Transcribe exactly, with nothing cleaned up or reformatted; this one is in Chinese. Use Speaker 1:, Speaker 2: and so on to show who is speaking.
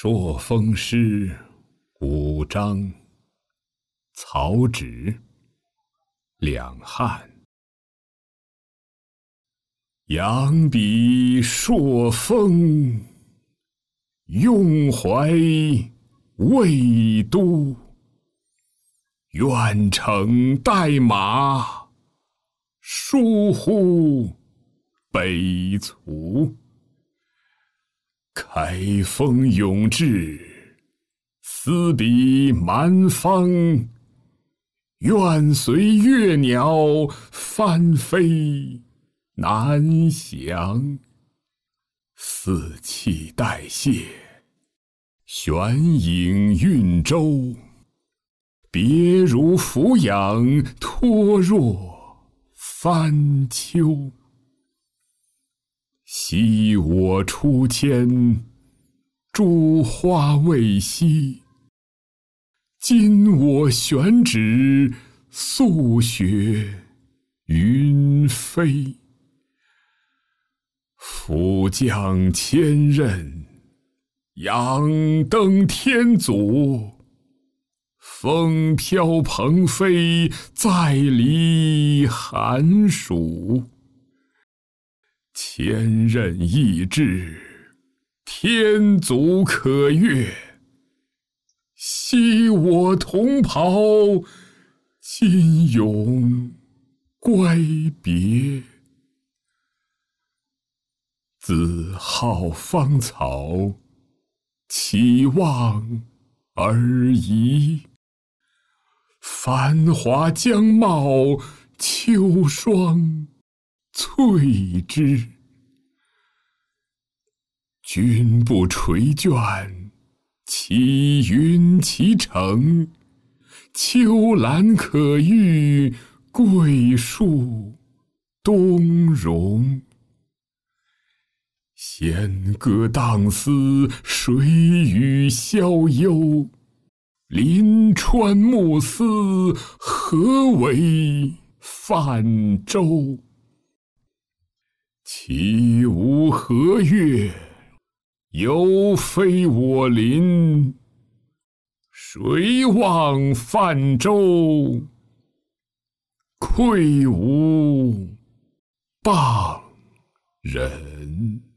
Speaker 1: 朔风诗五章，曹植。两汉。扬笔朔风，用怀魏都。愿乘代马，疏忽北卒。开封永志，思笔蛮方。愿随月鸟翻飞南翔。四气代谢，玄影运舟。别如俯仰，托若三秋。昔我初迁，诸花未稀。今我选址，素雪云飞。辅将千仞，仰登天祖。风飘鹏飞，在离寒暑。千仞意志，天足可悦。昔我同袍，今永乖别。自号芳草，岂望而已。繁华将茂，秋霜翠枝。君不垂卷，其云其城。秋兰可遇，桂树东荣。弦歌荡丝，水雨逍幽。临川暮思，何为泛舟？其无和乐，犹非我邻。谁望泛舟，愧无傍人。